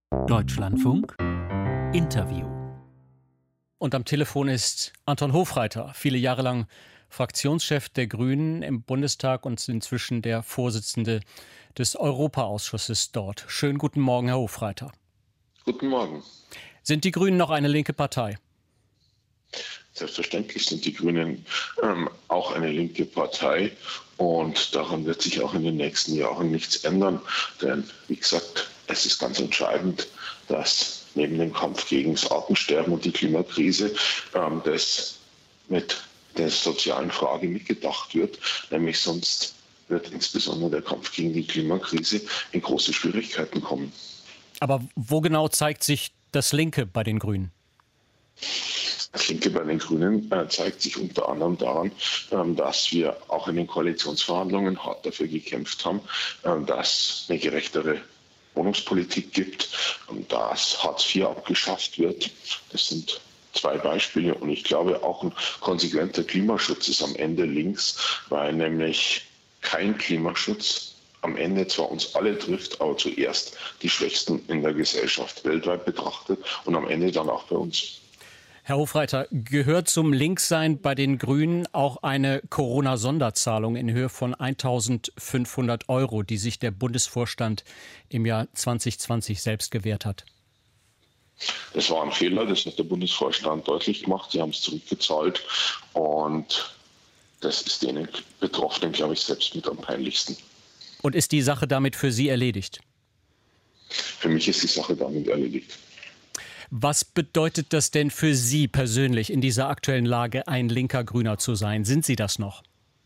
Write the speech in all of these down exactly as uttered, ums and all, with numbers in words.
Deutschlandfunk Interview. Und am Telefon ist Anton Hofreiter, viele Jahre lang Fraktionschef der Grünen im Bundestag und inzwischen der Vorsitzende des Europaausschusses dort. Schönen guten Morgen, Herr Hofreiter. Guten Morgen. Sind die Grünen noch eine linke Partei? Selbstverständlich sind die Grünen ähm, auch eine linke Partei und daran wird sich auch in den nächsten Jahren nichts ändern. Denn, wie gesagt, es ist ganz entscheidend, dass neben dem Kampf gegen das Artensterben und die Klimakrise ähm, das mit der sozialen Frage mitgedacht wird. Nämlich sonst wird insbesondere der Kampf gegen die Klimakrise in große Schwierigkeiten kommen. Aber wo genau zeigt sich das Linke bei den Grünen? Das Linke bei den Grünen äh, zeigt sich unter anderem daran, ähm, dass wir auch in den Koalitionsverhandlungen hart dafür gekämpft haben, äh, dass eine gerechtere Wohnungspolitik gibt, und dass Hartz vier abgeschafft wird. Das sind zwei Beispiele, und ich glaube auch ein konsequenter Klimaschutz ist am Ende links, weil nämlich kein Klimaschutz am Ende zwar uns alle trifft, aber zuerst die Schwächsten in der Gesellschaft weltweit betrachtet und am Ende dann auch bei uns. Herr Hofreiter, gehört zum Linkssein bei den Grünen auch eine Corona-Sonderzahlung in Höhe von eintausendfünfhundert Euro, die sich der Bundesvorstand im Jahr zwanzig zwanzig selbst gewährt hat? Das war ein Fehler, das hat der Bundesvorstand deutlich gemacht. Sie haben es zurückgezahlt und das ist denen Betroffenen, glaube ich, selbst mit am peinlichsten. Und ist die Sache damit für Sie erledigt? Für mich ist die Sache damit erledigt. Was bedeutet das denn für Sie persönlich in dieser aktuellen Lage, ein linker Grüner zu sein? Sind Sie das noch?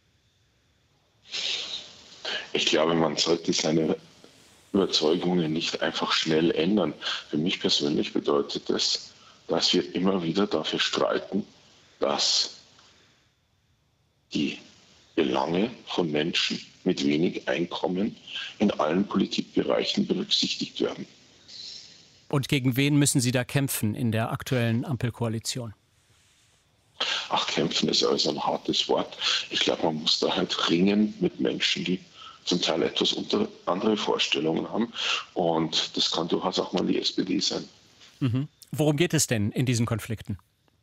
Ich glaube, man sollte seine Überzeugungen nicht einfach schnell ändern. Für mich persönlich bedeutet das, dass wir immer wieder dafür streiten, dass die Belange von Menschen mit wenig Einkommen in allen Politikbereichen berücksichtigt werden. Und gegen wen müssen Sie da kämpfen in der aktuellen Ampelkoalition? Ach, kämpfen ist also ein hartes Wort. Ich glaube, man muss da halt ringen mit Menschen, die zum Teil etwas unter andere Vorstellungen haben. Und das kann durchaus auch mal die S P D sein. Mhm. Worum geht es denn in diesen Konflikten?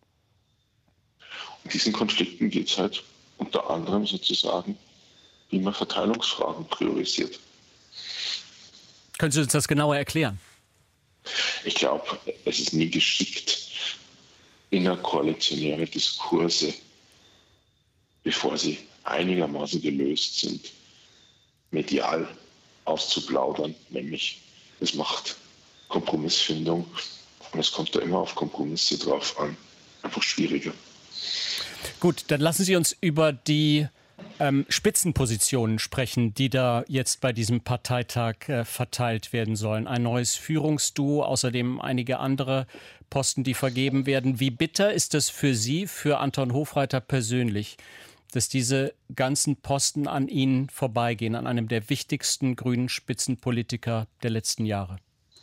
In diesen Konflikten geht es halt unter anderem sozusagen, wie man Verteilungsfragen priorisiert. Können Sie uns das genauer erklären? Ich glaube, es ist nie geschickt, innerkoalitionäre Diskurse, bevor sie einigermaßen gelöst sind, medial auszuplaudern. Nämlich, es macht Kompromissfindung und es kommt da immer auf Kompromisse drauf an. Einfach schwieriger. Gut, dann lassen Sie uns über die ähm, Spitzenpositionen sprechen, die da jetzt bei diesem Parteitag äh, verteilt werden sollen. Ein neues Führungsduo, außerdem einige andere Posten, die vergeben werden. Wie bitter ist das für Sie, für Anton Hofreiter persönlich, dass diese ganzen Posten an Ihnen vorbeigehen, an einem der wichtigsten grünen Spitzenpolitiker der letzten Jahre?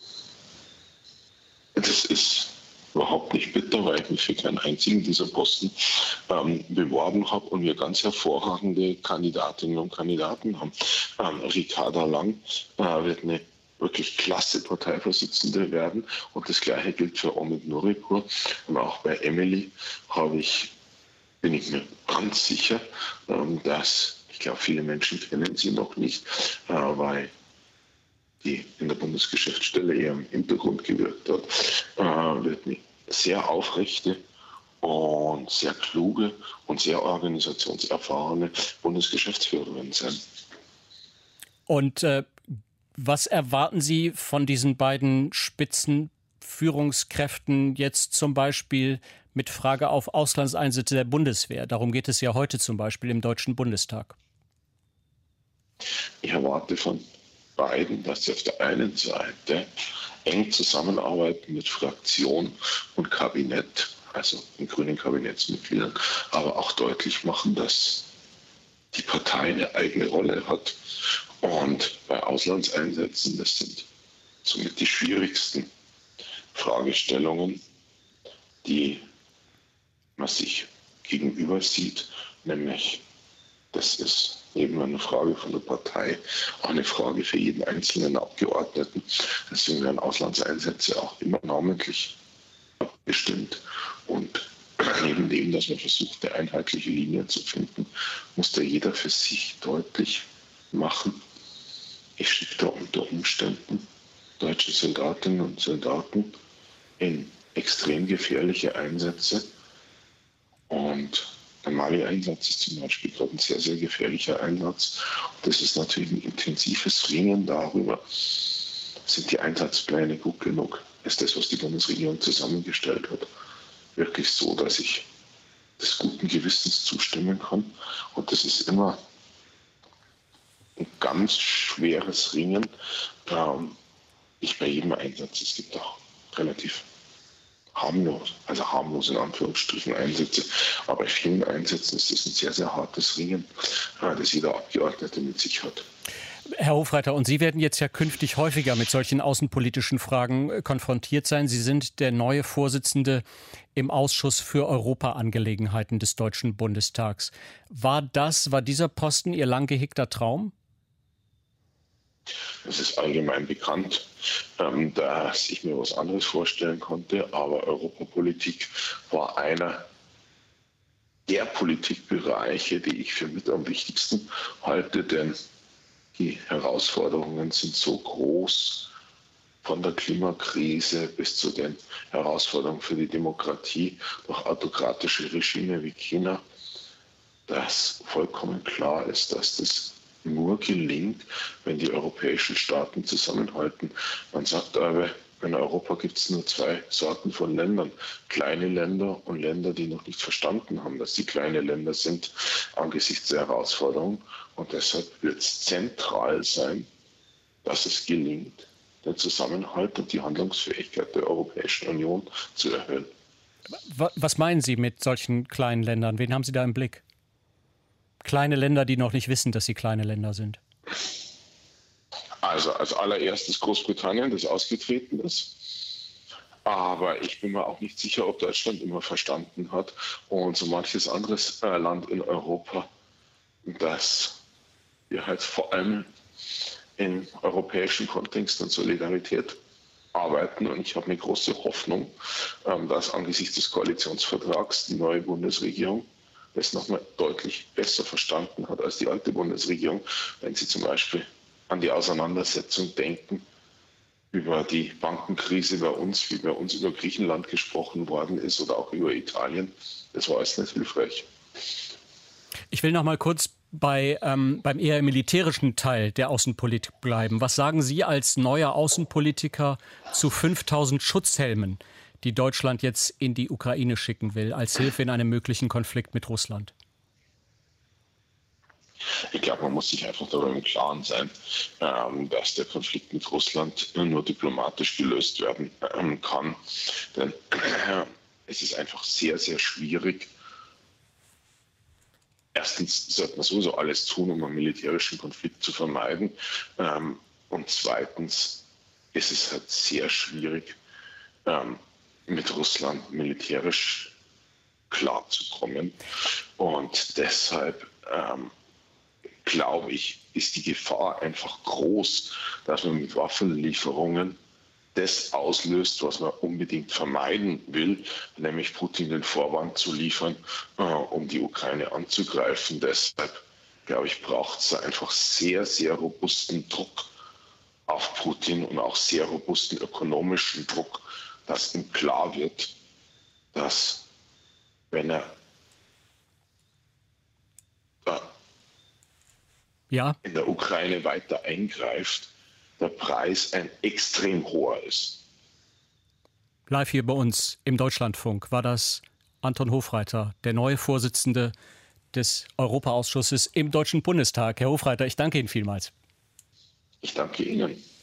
Das ist überhaupt nicht bitter, weil ich mich für keinen einzigen dieser Posten ähm, beworben habe und wir ganz hervorragende Kandidatinnen und Kandidaten haben. Ähm, Ricarda Lang äh, wird eine wirklich klasse Parteivorsitzende werden und das Gleiche gilt für Omid Nuripur. Und auch bei Emily habe ich, bin ich mir ganz sicher, ähm, dass, ich glaube, viele Menschen kennen sie noch nicht, äh, weil die in der Bundesgeschäftsstelle eher im Hintergrund gewirkt hat, äh, wird eine sehr aufrechte und sehr kluge und sehr organisationserfahrene Bundesgeschäftsführerin sein. Und äh, was erwarten Sie von diesen beiden Spitzenführungskräften jetzt zum Beispiel mit Frage auf Auslandseinsätze der Bundeswehr? Darum geht es ja heute zum Beispiel im Deutschen Bundestag. Ich erwarte von beiden, dass sie auf der einen Seite eng zusammenarbeiten mit Fraktion und Kabinett, also den grünen Kabinettsmitgliedern, aber auch deutlich machen, dass die Partei eine eigene Rolle hat. Und bei Auslandseinsätzen, das sind somit die schwierigsten Fragestellungen, die man sich gegenüber sieht, nämlich Das ist eben eine Frage von der Partei, auch eine Frage für jeden einzelnen Abgeordneten. Deswegen werden Auslandseinsätze auch immer namentlich abgestimmt. Und neben dem, dass man versucht, eine einheitliche Linie zu finden, muss da jeder für sich deutlich machen, ich schicke da unter Umständen deutsche Soldatinnen und Soldaten in extrem gefährliche Einsätze. Und der Mali-Einsatz ist zum Beispiel gerade ein sehr, sehr gefährlicher Einsatz. Und das ist natürlich ein intensives Ringen darüber, sind die Einsatzpläne gut genug? Ist das, was die Bundesregierung zusammengestellt hat, wirklich so, dass ich des guten Gewissens zustimmen kann? Und das ist immer ein ganz schweres Ringen. Ähm, nicht bei jedem Einsatz. Es gibt auch relativ harmlos, also harmlos in Anführungsstrichen Einsätze. Aber bei vielen Einsätzen ist es ein sehr, sehr hartes Ringen, das jeder Abgeordnete mit sich hat. Herr Hofreiter, und Sie werden jetzt ja künftig häufiger mit solchen außenpolitischen Fragen konfrontiert sein. Sie sind der neue Vorsitzende im Ausschuss für Europaangelegenheiten des Deutschen Bundestags. War das, war dieser Posten Ihr lang gehegter Traum? Es ist allgemein bekannt, dass ich mir was anderes vorstellen konnte, aber Europapolitik war einer der Politikbereiche, die ich für mit am wichtigsten halte, denn die Herausforderungen sind so groß, von der Klimakrise bis zu den Herausforderungen für die Demokratie durch autokratische Regime wie China, dass vollkommen klar ist, dass das nur gelingt, wenn die europäischen Staaten zusammenhalten. Man sagt aber, in Europa gibt es nur zwei Sorten von Ländern. Kleine Länder und Länder, die noch nicht verstanden haben, dass sie kleine Länder sind angesichts der Herausforderungen. Und deshalb wird es zentral sein, dass es gelingt, den Zusammenhalt und die Handlungsfähigkeit der Europäischen Union zu erhöhen. Was meinen Sie mit solchen kleinen Ländern? Wen haben Sie da im Blick? Kleine Länder, die noch nicht wissen, dass sie kleine Länder sind? Also als allererstes Großbritannien, das ausgetreten ist. Aber ich bin mir auch nicht sicher, ob Deutschland immer verstanden hat und so manches anderes äh, Land in Europa, dass wir halt vor allem im europäischen Kontext und Solidarität arbeiten. Und ich habe eine große Hoffnung, ähm, dass angesichts des Koalitionsvertrags die neue Bundesregierung das nochmal deutlich besser verstanden hat als die alte Bundesregierung, wenn sie zum Beispiel an die Auseinandersetzung denken über die Bankenkrise bei uns, wie bei uns über Griechenland gesprochen worden ist oder auch über Italien. Das war alles nicht hilfreich. Ich will noch mal kurz bei, ähm, beim eher militärischen Teil der Außenpolitik bleiben. Was sagen Sie als neuer Außenpolitiker zu fünftausend Schutzhelmen, die Deutschland jetzt in die Ukraine schicken will, als Hilfe in einem möglichen Konflikt mit Russland? Ich glaube, man muss sich einfach darüber im Klaren sein, dass der Konflikt mit Russland nur diplomatisch gelöst werden kann. Denn es ist einfach sehr, sehr schwierig. Erstens sollte man sowieso alles tun, um einen militärischen Konflikt zu vermeiden. Und zweitens ist es halt sehr schwierig, mit Russland militärisch klarzukommen. Und deshalb ähm, glaube ich, ist die Gefahr einfach groß, dass man mit Waffenlieferungen das auslöst, was man unbedingt vermeiden will, nämlich Putin den Vorwand zu liefern, äh, um die Ukraine anzugreifen. Deshalb, glaube ich, braucht es einfach sehr, sehr robusten Druck auf Putin und auch sehr robusten ökonomischen Druck, dass ihm klar wird, dass wenn er äh, ja. in der Ukraine weiter eingreift, der Preis ein extrem hoher ist. Live hier bei uns im Deutschlandfunk war das Anton Hofreiter, der neue Vorsitzende des Europaausschusses im Deutschen Bundestag. Herr Hofreiter, ich danke Ihnen vielmals. Ich danke Ihnen.